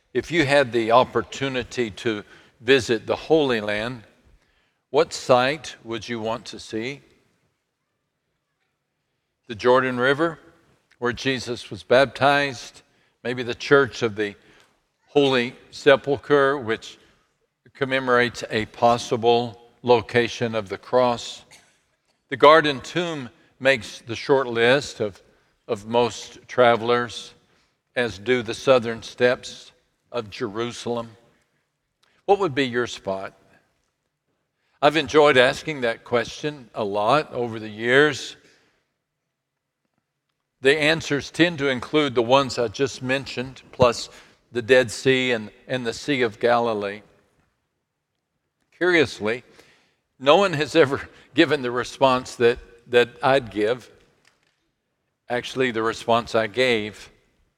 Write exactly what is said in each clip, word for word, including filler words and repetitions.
If you had the opportunity to visit the Holy Land, what sight would you want to see? The Jordan River, where Jesus was baptized, maybe the Church of the Holy Sepulchre, which commemorates a possible location of the cross. The Garden Tomb makes the short list of, of most travelers, as do the southern steps of Jerusalem. What would be your spot? I've enjoyed asking that question a lot over the years. The answers tend to include the ones I just mentioned, plus the Dead Sea and, and the Sea of Galilee. Curiously, no one has ever given the response that, that I'd give. Actually, the response I gave.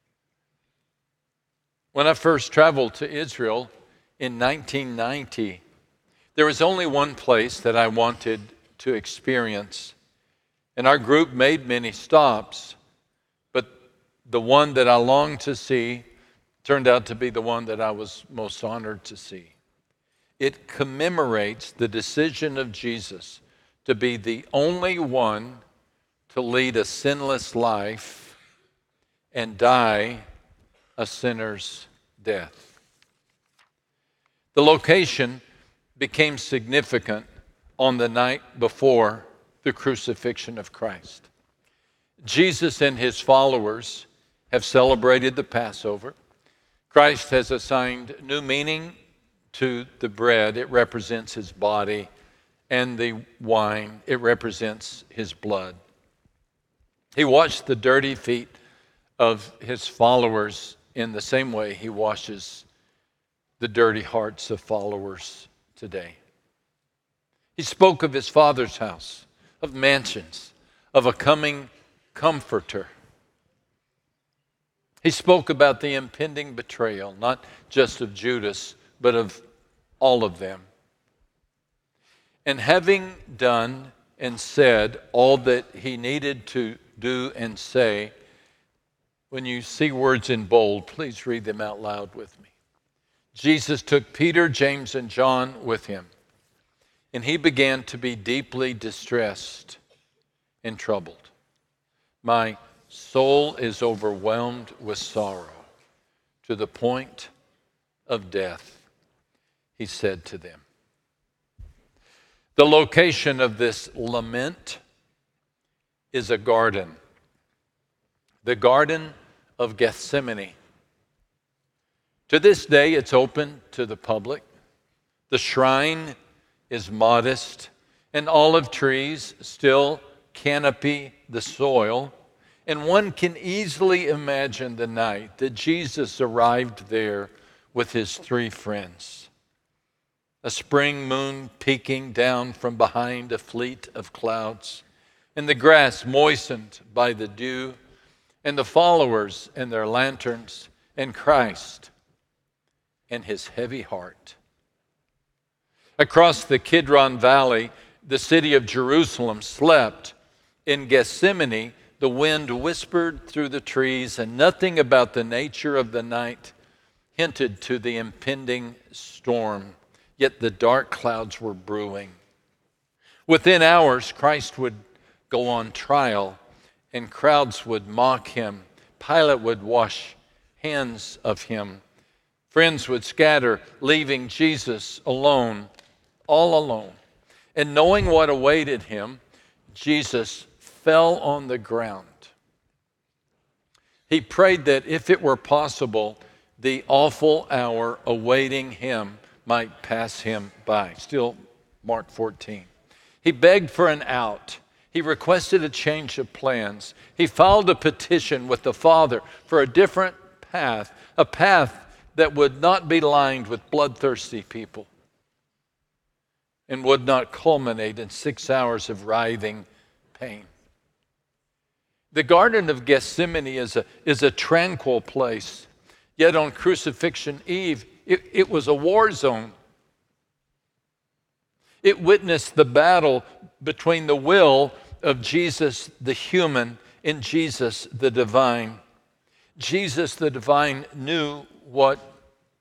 When I first traveled to Israel in nineteen ninety, there was only one place that I wanted to experience. And our group made many stops, but the one that I longed to see turned out to be the one that I was most honored to see. It commemorates the decision of Jesus to be the only one to lead a sinless life and die a sinner's death. The location became significant on the night before the crucifixion of Christ. Jesus and his followers have celebrated the Passover. Christ has assigned new meaning to the bread. It represents his body, and the wine, it represents his blood. He washed the dirty feet of his followers in the same way he washes the dirty hearts of followers today. He spoke of his Father's house, of mansions, of a coming comforter. He spoke about the impending betrayal, not just of Judas, but of all of them. And having done and said all that he needed to do and say, when you see words in bold, please read them out loud with me. Jesus took Peter, James, and John with him, and he began to be deeply distressed and troubled. My soul is overwhelmed with sorrow to the point of death, he said to them. The location of this lament is a garden, the Garden of Gethsemane. To this day, it's open to the public. The shrine is modest, and olive trees still canopy the soil. And one can easily imagine the night that Jesus arrived there with his three friends. A spring moon peeking down from behind a fleet of clouds, and the grass moistened by the dew, and the followers and their lanterns, and Christ and his heavy heart. Across the Kidron Valley, the city of Jerusalem slept. In Gethsemane, the wind whispered through the trees, and nothing about the nature of the night hinted to the impending storm. Yet the dark clouds were brewing. Within hours, Christ would go on trial, and crowds would mock him. Pilate would wash hands of him. Friends would scatter, leaving Jesus alone, all alone. And knowing what awaited him, Jesus fell on the ground. He prayed that if it were possible, the awful hour awaiting him might pass him by. Still Mark fourteen. He begged for an out. He requested a change of plans. He filed a petition with the Father for a different path, a path that would not be lined with bloodthirsty people and would not culminate in six hours of writhing pain. The Garden of Gethsemane is a, is a tranquil place, yet on Crucifixion Eve, it, it was a war zone. It witnessed the battle between the will of Jesus the human and Jesus the divine. Jesus the divine knew what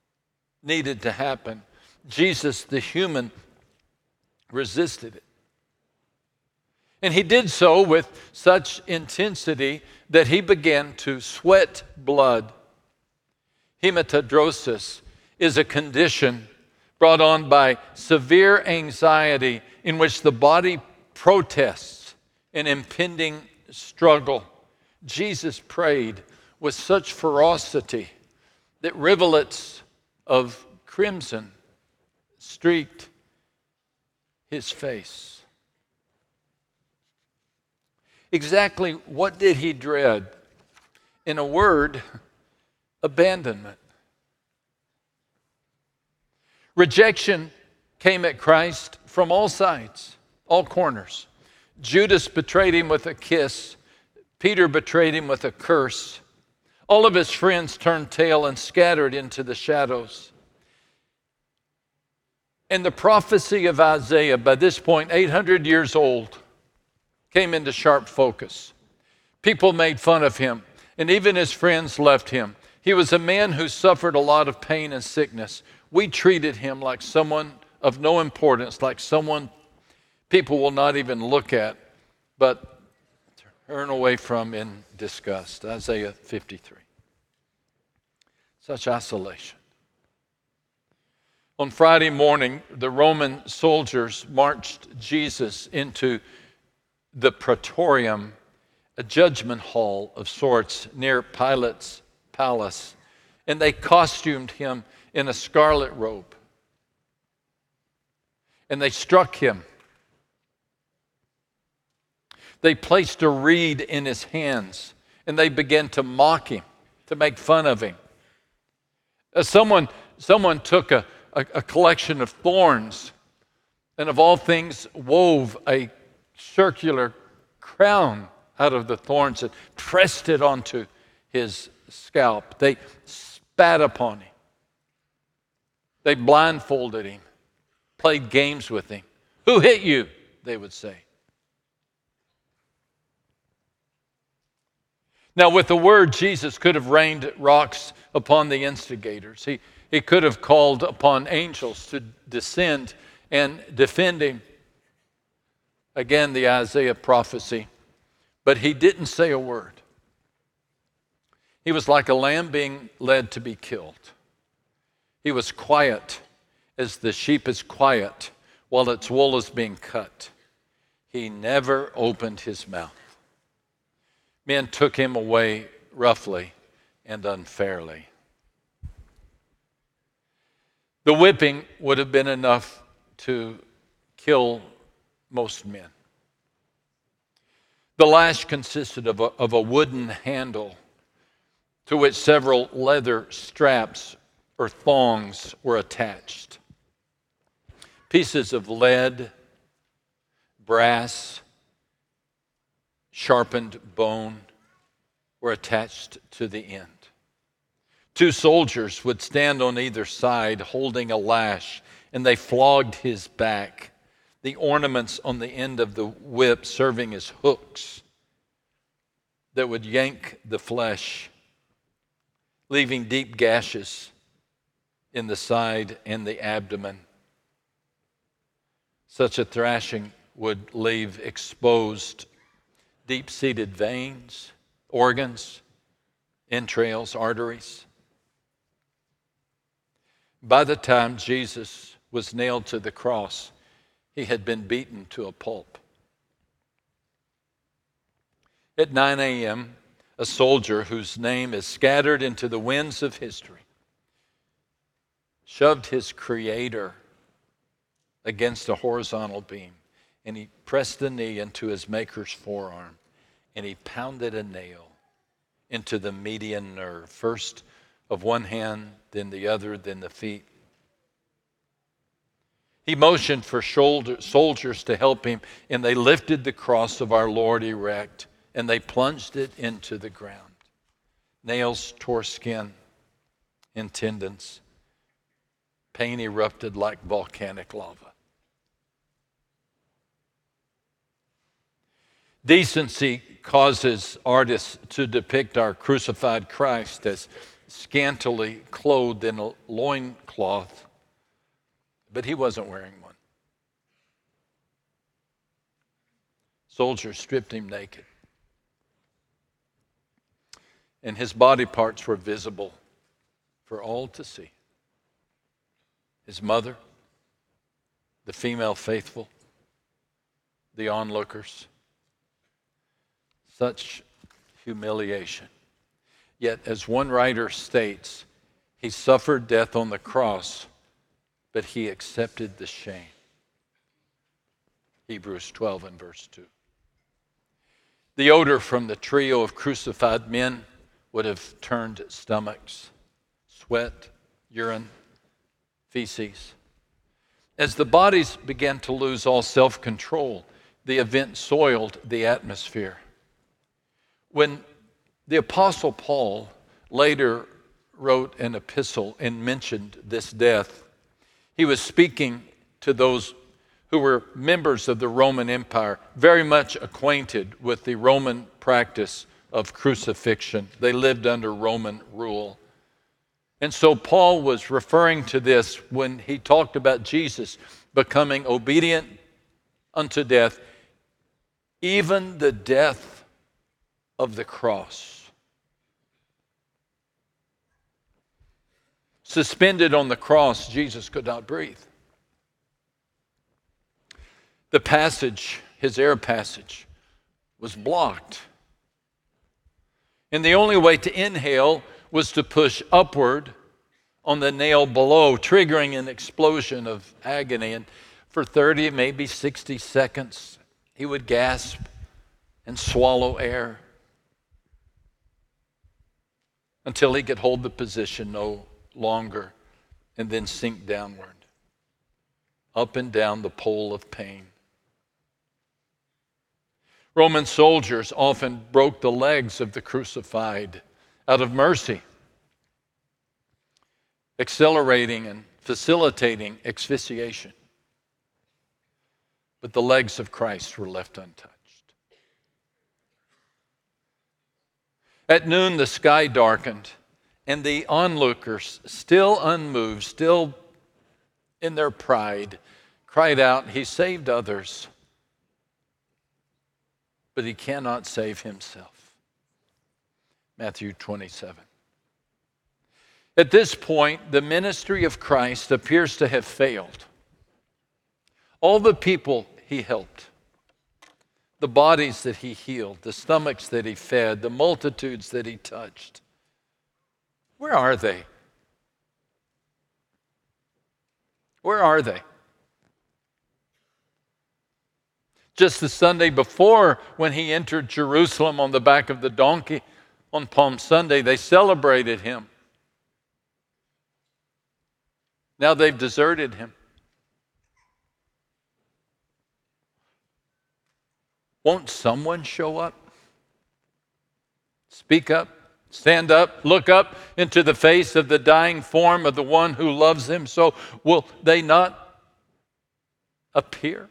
needed to happen. Jesus, the human, resisted it. And he did so with such intensity that he began to sweat blood. Hematidrosis is a condition brought on by severe anxiety in which the body protests an impending struggle. Jesus prayed with such ferocity that rivulets of crimson streaked his face. Exactly what did he dread? In a word, abandonment. Rejection came at Christ from all sides, all corners. Judas betrayed him with a kiss. Peter betrayed him with a curse. All of his friends turned tail and scattered into the shadows. And the prophecy of Isaiah, by this point eight hundred years old, came into sharp focus. People made fun of him, and even his friends left him. He was a man who suffered a lot of pain and sickness. We treated him like someone of no importance, like someone people will not even look at, but turn away from in disgust. Isaiah fifty-three. Such isolation. On Friday morning, the Roman soldiers marched Jesus into the Praetorium, a judgment hall of sorts near Pilate's palace, and they costumed him in a scarlet robe. And they struck him. They placed a reed in his hands, and they began to mock him, to make fun of him. Uh, someone, someone took a, a, a collection of thorns, and of all things, wove a circular crown out of the thorns and pressed it onto his scalp. They spat upon him. They blindfolded him, played games with him. Who hit you? They would say. Now, with the word, Jesus could have rained rocks upon the instigators. He, he could have called upon angels to descend and defend him. Again, the Isaiah prophecy. But he didn't say a word. He was like a lamb being led to be killed. He was quiet as the sheep is quiet while its wool is being cut. He never opened his mouth. Men took him away roughly and unfairly. The whipping would have been enough to kill most men. The lash consisted of a, of a wooden handle to which several leather straps or thongs were attached. Pieces of lead, brass, sharpened bone were attached to the end. Two soldiers would stand on either side holding a lash, and they flogged his back, the ornaments on the end of the whip serving as hooks that would yank the flesh, leaving deep gashes in the side and the abdomen. Such a thrashing would leave exposed deep-seated veins, organs, entrails, arteries. By the time Jesus was nailed to the cross, he had been beaten to a pulp. At nine a.m., a soldier whose name is scattered into the winds of history shoved his creator against a horizontal beam, and he pressed the knee into his maker's forearm, and he pounded a nail into the median nerve, first of one hand, then the other, then the feet. He motioned for shoulder, soldiers to help him, and they lifted the cross of our Lord erect, and they plunged it into the ground. Nails tore skin and tendons. Pain erupted like volcanic lava. Decency causes artists to depict our crucified Christ as scantily clothed in a loincloth, but he wasn't wearing one. Soldiers stripped him naked, and his body parts were visible for all to see. His mother, the female faithful, the onlookers. Such humiliation. Yet, as one writer states, he suffered death on the cross, but he accepted the shame. Hebrews twelve and verse two. The odor from the trio of crucified men would have turned stomachs, sweat, urine, feces. As the bodies began to lose all self-control, the event soiled the atmosphere. When the Apostle Paul later wrote an epistle and mentioned this death, he was speaking to those who were members of the Roman Empire, very much acquainted with the Roman practice of crucifixion. They lived under Roman rule. And so Paul was referring to this when he talked about Jesus becoming obedient unto death, even the death of the cross. Suspended on the cross, Jesus could not breathe. The passage, his air passage, was blocked. And the only way to inhale was to push upward on the nail below, triggering an explosion of agony. And for thirty, maybe sixty seconds, he would gasp and swallow air until he could hold the position no longer and then sink downward, up and down the pole of pain. Roman soldiers often broke the legs of the crucified out of mercy, accelerating and facilitating asphyxiation. But the legs of Christ were left untouched. At noon, the sky darkened, and the onlookers, still unmoved, still in their pride, cried out, "He saved others, but he cannot save himself." Matthew twenty-seven. At this point, the ministry of Christ appears to have failed. All the people he helped, the bodies that he healed, the stomachs that he fed, the multitudes that he touched, where are they? Where are they? Just the Sunday before, when he entered Jerusalem on the back of the donkey on Palm Sunday, they celebrated him. Now they've deserted him. Won't someone show up? Speak up, stand up, look up into the face of the dying form of the one who loves him. So will they not appear?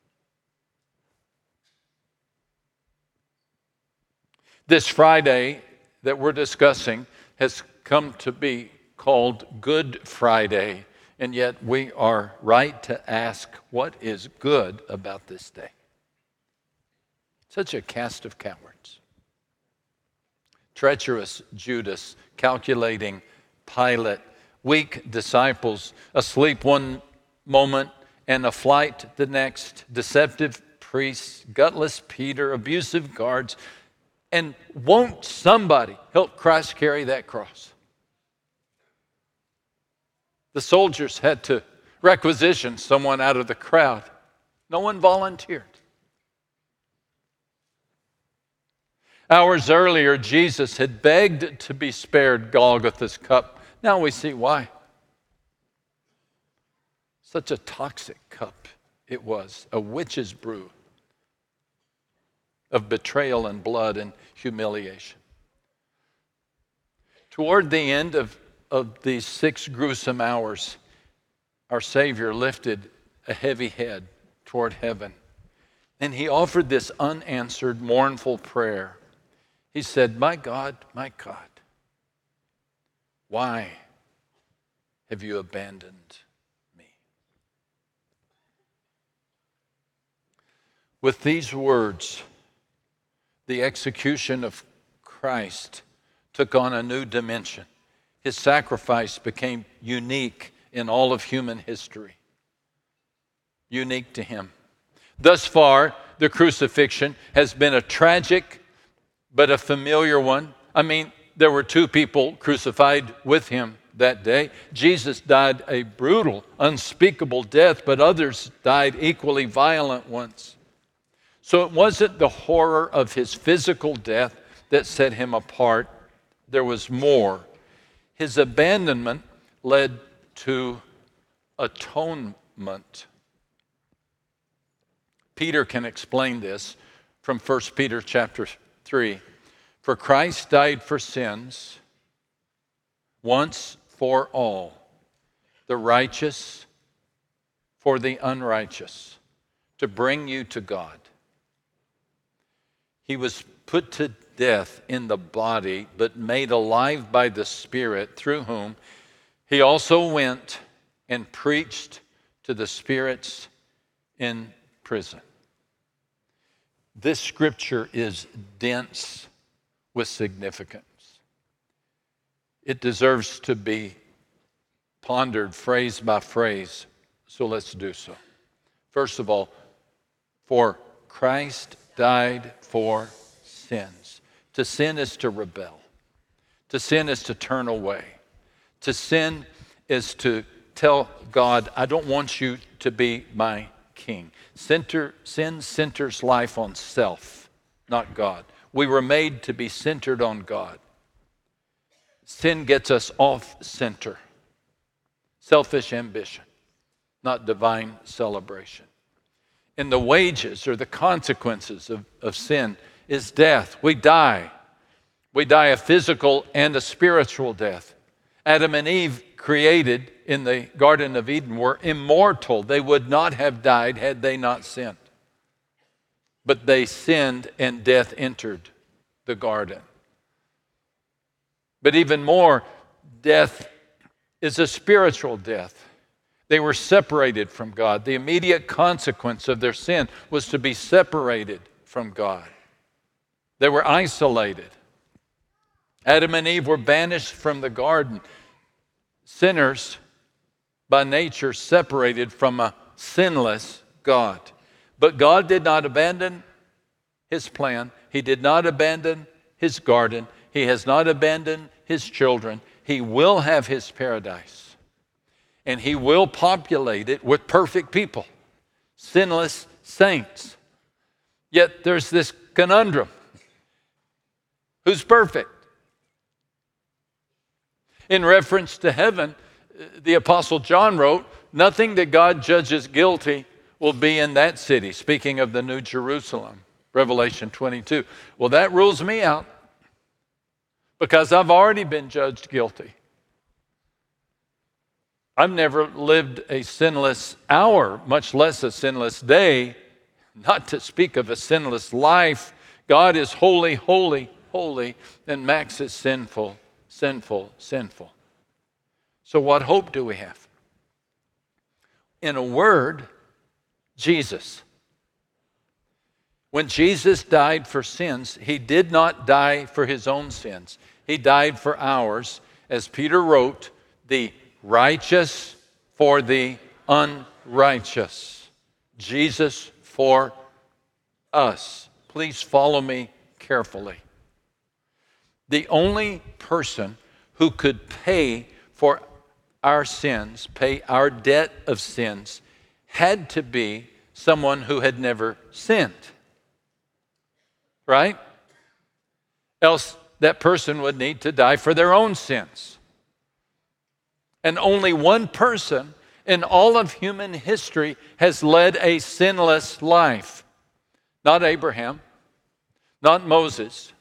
This Friday that we're discussing has come to be called Good Friday, and yet we are right to ask, what is good about this day? Such a cast of cowards. Treacherous Judas, calculating Pilate, weak disciples, asleep one moment and a flight the next, deceptive priests, gutless Peter, abusive guards. And won't somebody help Christ carry that cross? The soldiers had to requisition someone out of the crowd. No one volunteered. Hours earlier, Jesus had begged to be spared Golgotha's cup. Now we see why. Such a toxic cup it was, a witch's brew of betrayal and blood and humiliation. Toward the end of, of these six gruesome hours, our Savior lifted a heavy head toward heaven, and he offered this unanswered, mournful prayer. He said, "My God, my God, Why have you abandoned me? With these words, the execution of Christ took on a new dimension. His sacrifice became unique in all of human history. Unique to him. Thus far, the crucifixion has been a tragic but a familiar one. I mean, there were two people crucified with him that day. Jesus died a brutal, unspeakable death, but others died equally violent ones. So it wasn't the horror of his physical death that set him apart. There was more. His abandonment led to atonement. Peter can explain this from First Peter chapter three. For Christ died for sins once for all, the righteous for the unrighteous, to bring you to God. He was put to death in the body, but made alive by the Spirit, through whom he also went and preached to the spirits in prison. This scripture is dense with significance. It deserves to be pondered phrase by phrase, so let's do so. First of all, for Christ died for sins. To sin is to rebel. To sin is to turn away. To sin is to tell God, I don't want you to be my king. Center, sin centers life on self, not God. We were made to be centered on God. Sin gets us off center. Selfish ambition, not divine celebration. And the wages or the consequences of, of sin is death. We die. We die a physical and a spiritual death. Adam and Eve, created in the Garden of Eden, were immortal. They would not have died had they not sinned. But they sinned and death entered the garden. But even more, death is a spiritual death. They were separated from God. The immediate consequence of their sin was to be separated from God. They were isolated. Adam and Eve were banished from the garden. Sinners, by nature, separated from a sinless God. But God did not abandon his plan. He did not abandon his garden. He has not abandoned his children. He will have his paradise. And he will populate it with perfect people, sinless saints. Yet there's this conundrum. Who's perfect? In reference to heaven, the Apostle John wrote, nothing that God judges guilty will be in that city, speaking of the New Jerusalem, Revelation twenty-two. Well, that rules me out because I've already been judged guilty. I've never lived a sinless hour, much less a sinless day, not to speak of a sinless life. God is holy, holy, holy, and Max is sinful, sinful, sinful. So what hope do we have? In a word, Jesus. When Jesus died for sins, he did not die for his own sins. He died for ours. As Peter wrote, the righteous for the unrighteous. Jesus for us. Please follow me carefully. The only person who could pay for our sins, pay our debt of sins, had to be someone who had never sinned. Right? Else that person would need to die for their own sins. And only one person in all of human history has led a sinless life. Not Abraham, not Moses,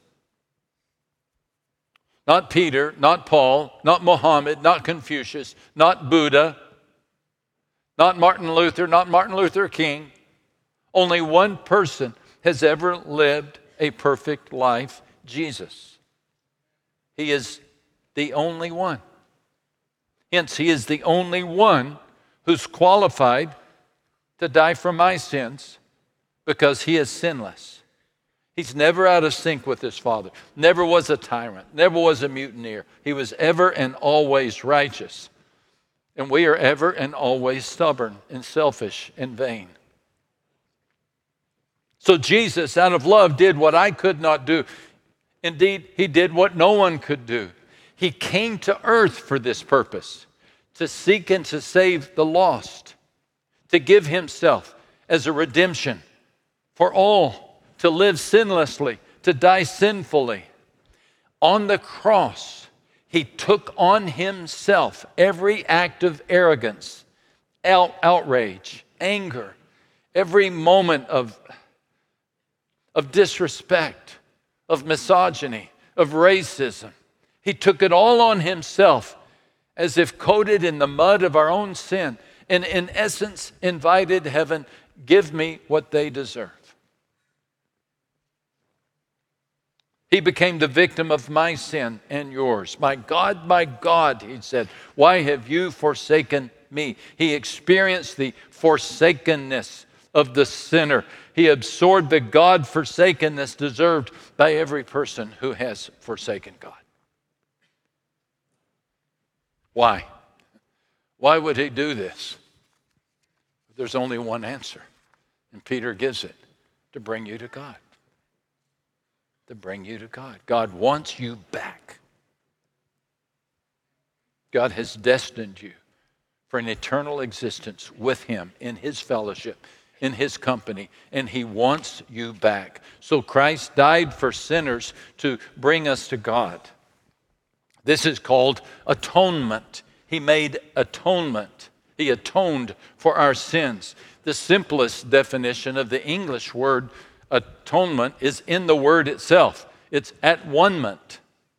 not Peter, not Paul, not Muhammad, not Confucius, not Buddha, not Martin Luther, not Martin Luther King. Only one person has ever lived a perfect life, Jesus. He is the only one. Hence, he is the only one who's qualified to die for my sins because he is sinless. He's never out of sync with his Father, never was a tyrant, never was a mutineer. He was ever and always righteous. And we are ever and always stubborn and selfish and vain. So Jesus, out of love, did what I could not do. Indeed, he did what no one could do. He came to earth for this purpose, to seek and to save the lost, to give himself as a redemption for all, to live sinlessly, to die sinfully. On the cross, he took on himself every act of arrogance, out, outrage, anger, every moment of, of disrespect, of misogyny, of racism. He took it all on himself as if coated in the mud of our own sin, and in essence invited heaven, give me what they deserve. He became the victim of my sin and yours. My God, my God, he said, why have you forsaken me? He experienced the forsakenness of the sinner. He absorbed the God-forsakenness deserved by every person who has forsaken God. Why? Why would he do this? There's only one answer, and Peter gives it, to bring you to God. To bring you to God. God wants you back. God has destined you for an eternal existence with him in his fellowship, in his company, and he wants you back. So Christ died for sinners to bring us to God. This is called atonement. He made atonement. He atoned for our sins. The simplest definition of the English word atonement is in the word itself. It's at one-ment.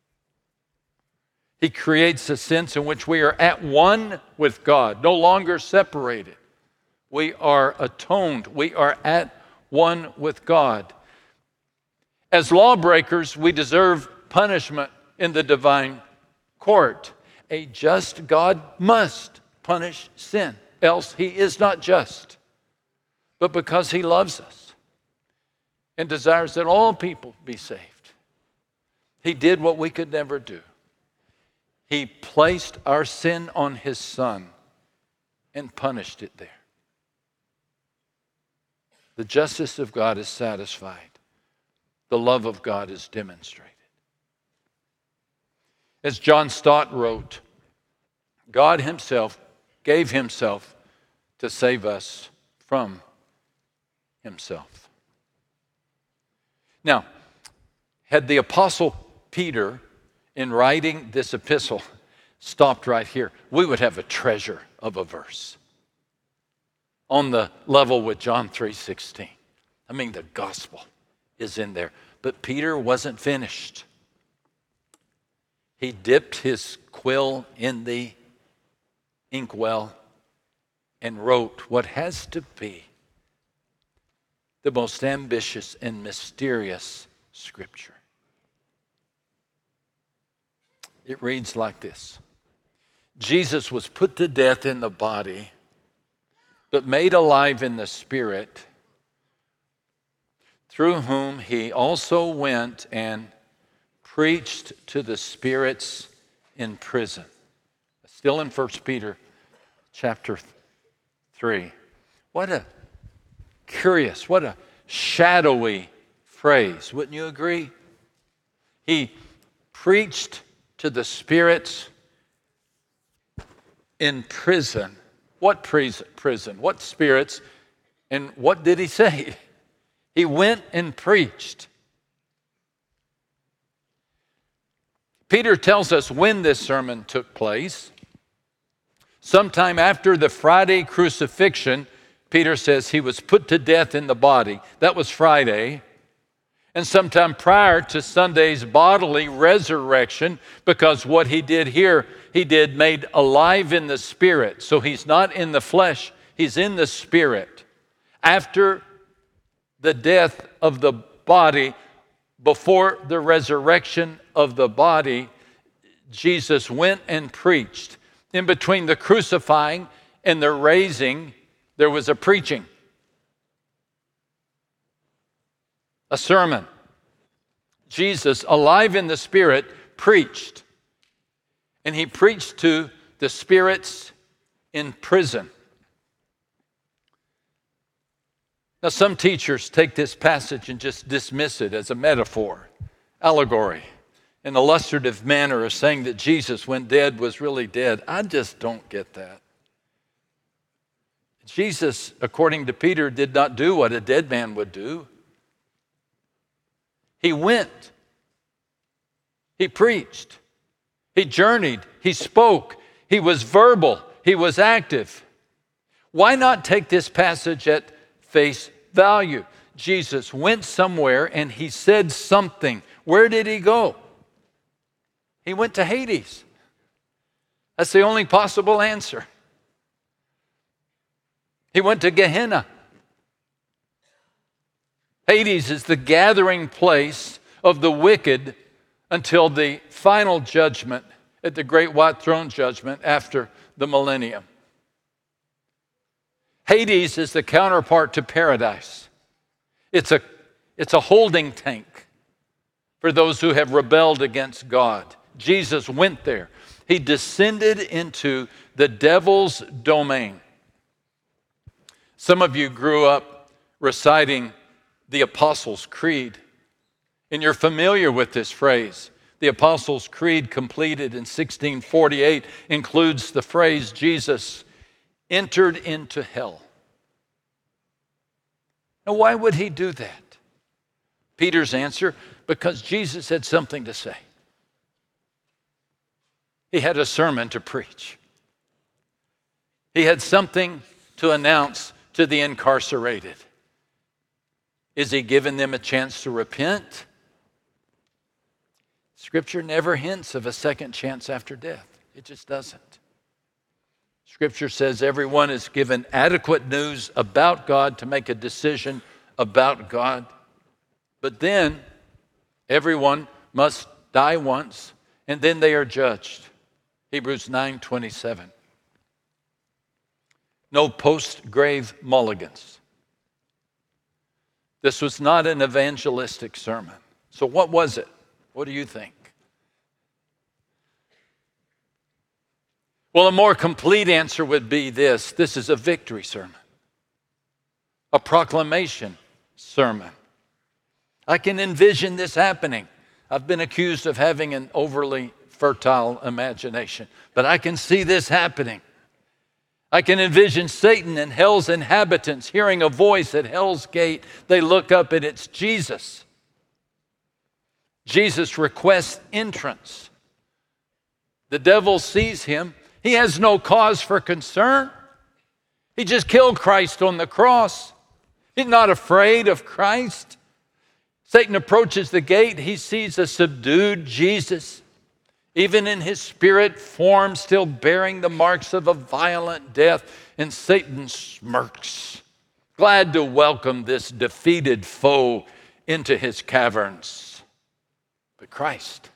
He creates a sense in which we are at one with God, no longer separated. We are atoned. We are at one with God. As lawbreakers, we deserve punishment in the divine court. A just God must punish sin, else he is not just. But because he loves us and desires that all people be saved, he did what we could never do. He placed our sin on his Son and punished it there. The justice of God is satisfied. The love of God is demonstrated. As John Stott wrote, God himself gave himself to save us from himself. Now, had the Apostle Peter, in writing this epistle, stopped right here, we would have a treasure of a verse on the level with John three sixteen. I mean, the gospel is in there. But Peter wasn't finished. He dipped his quill in the inkwell and wrote what has to be the most ambitious and mysterious scripture. It reads like this: Jesus was put to death in the body, but made alive in the spirit, through whom he also went and preached to the spirits in prison. Still in First Peter chapter three. What a curious, what a shadowy phrase. Wouldn't you agree? He preached to the spirits in prison. What prison? What spirits? And what did he say? He went and preached. Peter tells us when this sermon took place. Sometime after the Friday crucifixion, Peter says he was put to death in the body. That was Friday. And sometime prior to Sunday's bodily resurrection, because what he did here, he did made alive in the spirit. So he's not in the flesh, he's in the spirit. After the death of the body, before the resurrection of the body, Jesus went and preached. In between the crucifying and the raising, there was a preaching, a sermon. Jesus, alive in the Spirit, preached. And he preached to the spirits in prison. Now, some teachers take this passage and just dismiss it as a metaphor, allegory, an illustrative manner of saying that Jesus, when dead, was really dead. I just don't get that. Jesus, according to Peter, did not do what a dead man would do. He went. He preached. He journeyed. He spoke. He was verbal. He was active. Why not take this passage at face value? Jesus went somewhere and he said something. Where did he go? He went to Hades. That's the only possible answer. He went to Gehenna. Hades is the gathering place of the wicked until the final judgment at the great white throne judgment after the millennium. Hades is the counterpart to paradise. It's a, it's a holding tank for those who have rebelled against God. Jesus went there. He descended into the devil's domain. Some of you grew up reciting the Apostles' Creed, and you're familiar with this phrase. The Apostles' Creed, completed in sixteen forty-eight, includes the phrase, Jesus entered into hell. Now, why would he do that? Peter's answer, because Jesus had something to say. He had a sermon to preach. He had something to announce to the incarcerated. Is he giving them a chance to repent? Scripture never hints of a second chance after death. It just doesn't. Scripture says everyone is given adequate news about God to make a decision about God. But then everyone must die once, and then they are judged. Hebrews nine twenty-seven. No post-grave mulligans. This was not an evangelistic sermon. So what was it? What do you think? Well, a more complete answer would be this. This is a victory sermon, a proclamation sermon. I can envision this happening. I've been accused of having an overly fertile imagination, but I can see this happening. I can envision Satan and hell's inhabitants hearing a voice at hell's gate. They look up and it's Jesus. Jesus requests entrance. The devil sees him. He has no cause for concern. He just killed Christ on the cross. He's not afraid of Christ. Satan approaches the gate. He sees a subdued Jesus, even in his spirit form, still bearing the marks of a violent death. And Satan smirks, glad to welcome this defeated foe into his caverns. But Christ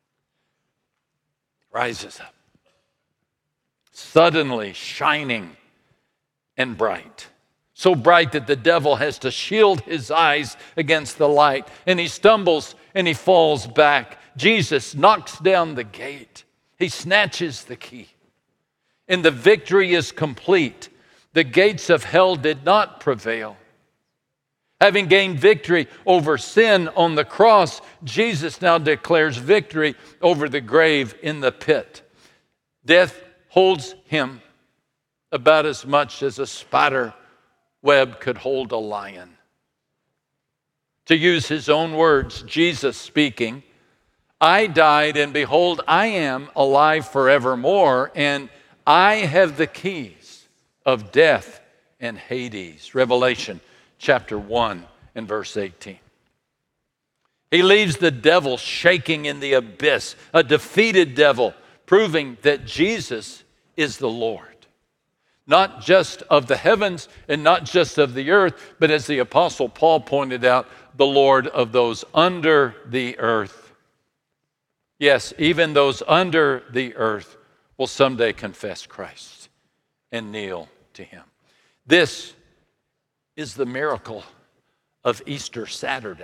rises up, suddenly shining and bright. So bright that the devil has to shield his eyes against the light. And he stumbles and he falls back. Jesus knocks down the gate. He snatches the key. And the victory is complete. The gates of hell did not prevail. Having gained victory over sin on the cross, Jesus now declares victory over the grave in the pit. Death holds him about as much as a spider web could hold a lion. To use his own words, Jesus speaking, I died, and behold, I am alive forevermore, and I have the keys of death and Hades. Revelation chapter one and verse eighteen. He leaves the devil shaking in the abyss, a defeated devil, proving that Jesus is the Lord. Not just of the heavens and not just of the earth, but as the Apostle Paul pointed out, the Lord of those under the earth. Yes, even those under the earth will someday confess Christ and kneel to him. This is the miracle of Easter Saturday.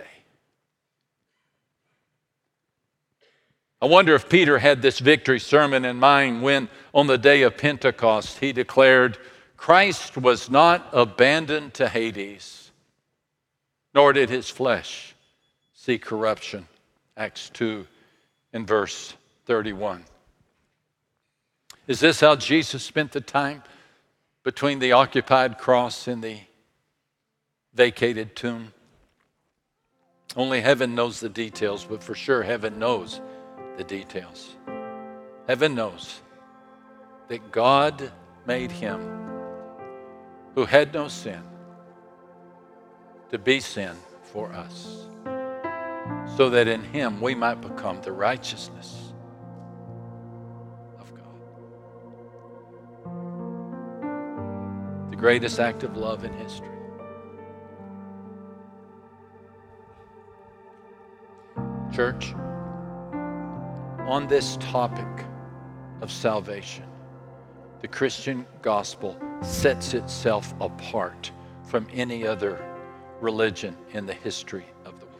I wonder if Peter had this victory sermon in mind when, on the day of Pentecost, he declared, Christ was not abandoned to Hades, nor did his flesh see corruption. Acts two and verse thirty-one. Is this how Jesus spent the time between the occupied cross and the vacated tomb? Only heaven knows the details, but for sure heaven knows the details. Heaven knows that God made him who had no sin to be sin for us, so that in him we might become the righteousness of God. The greatest act of love in history. Church, on this topic of salvation, the Christian gospel sets itself apart from any other religion in the history of the world.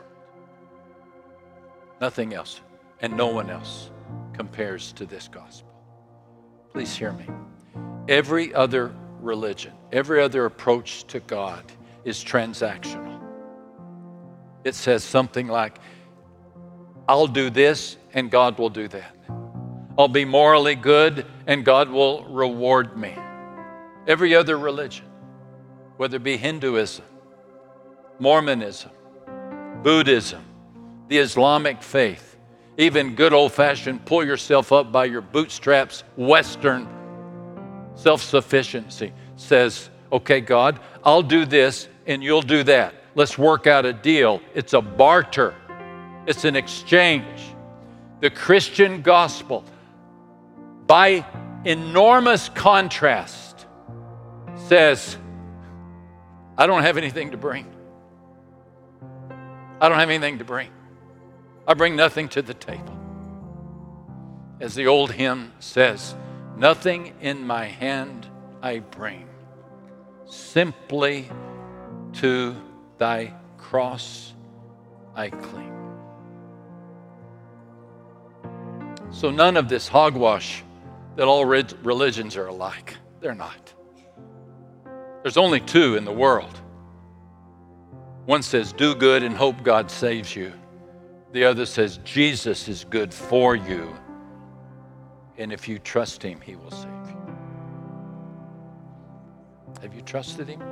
Nothing else and no one else compares to this gospel. Please hear me. Every other religion, every other approach to God is transactional. It says something like, I'll do this and God will do that. I'll be morally good and God will reward me. Every other religion, whether it be Hinduism, Mormonism, Buddhism, the Islamic faith, even good old-fashioned pull yourself up by your bootstraps, Western self-sufficiency says, okay, God, I'll do this and you'll do that. Let's work out a deal. It's a barter. It's an exchange. The Christian gospel, by enormous contrast, says, I don't have anything to bring. I don't have anything to bring. I bring nothing to the table. As the old hymn says, nothing in my hand I bring, simply to thy cross I cling. So none of this hogwash that all religions are alike. They're not. There's only two in the world. One says, do good and hope God saves you. The other says, Jesus is good for you, and if you trust him, he will save you. Have you trusted him?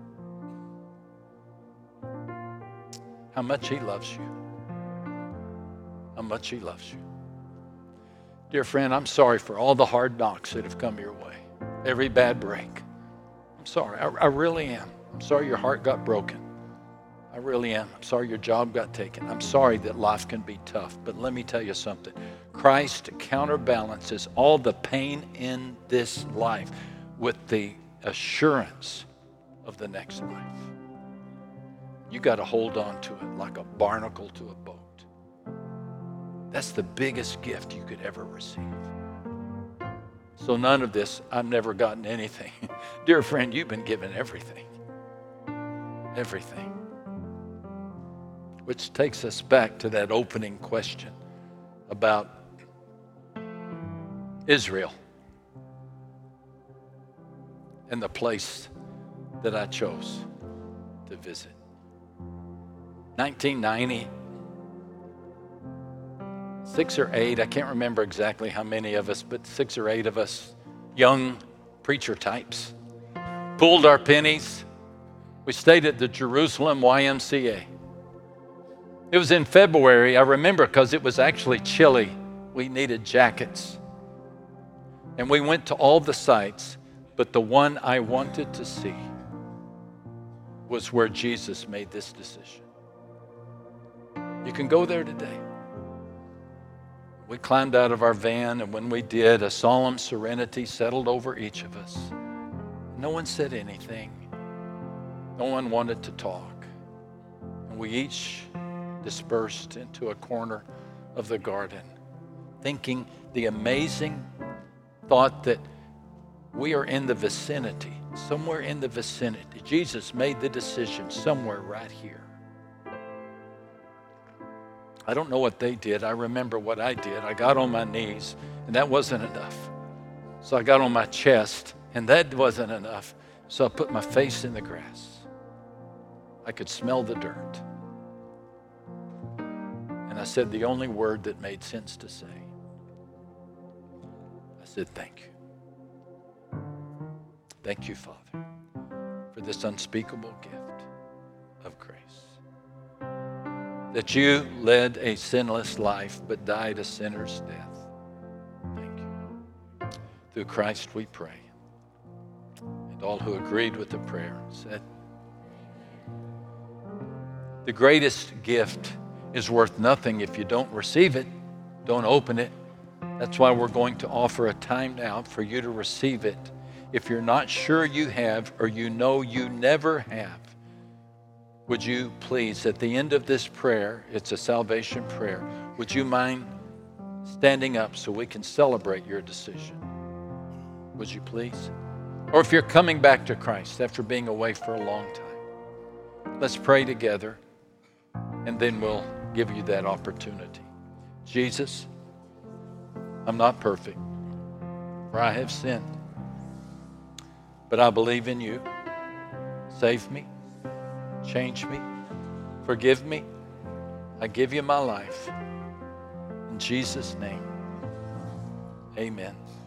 How much he loves you. How much he loves you. Dear friend, I'm sorry for all the hard knocks that have come your way. Every bad break. I'm sorry. I, I really am. I'm sorry your heart got broken. I really am. I'm sorry your job got taken. I'm sorry that life can be tough. But let me tell you something. Christ counterbalances all the pain in this life with the assurance of the next life. You got to hold on to it like a barnacle to a boat. That's the biggest gift you could ever receive. So none of this, I've never gotten anything. Dear friend, you've been given everything. Everything. Which takes us back to that opening question about Israel and the place that I chose to visit. nineteen ninety, six or eight, I can't remember exactly how many of us, but six or eight of us, young preacher types, pulled our pennies. We stayed at the Jerusalem Y M C A. It was in February, I remember, because it was actually chilly. We needed jackets. And we went to all the sites, but the one I wanted to see was where Jesus made this decision. You can go there today. We climbed out of our van, and when we did, a solemn serenity settled over each of us. No one said anything. No one wanted to talk. And we each dispersed into a corner of the garden, thinking the amazing thought that we are in the vicinity, somewhere in the vicinity. Jesus made the decision somewhere right here. I don't know what they did. I remember what I did. I got on my knees, and that wasn't enough. So I got on my chest, and that wasn't enough. So I put my face in the grass. I could smell the dirt. And I said the only word that made sense to say. I said, thank you. Thank you, Father, for this unspeakable gift of grace. That you led a sinless life but died a sinner's death. Thank you. Through Christ we pray. And all who agreed with the prayer said, the greatest gift is worth nothing if you don't receive it, don't open it. That's why we're going to offer a time now for you to receive it. If you're not sure you have, or you know you never have, would you please, at the end of this prayer, it's a salvation prayer, would you mind standing up so we can celebrate your decision? Would you please? Or if you're coming back to Christ after being away for a long time, let's pray together, and then we'll give you that opportunity. Jesus, I'm not perfect, for I have sinned. But I believe in you. Save me. Change me. Forgive me. I give you my life. In Jesus' name, amen.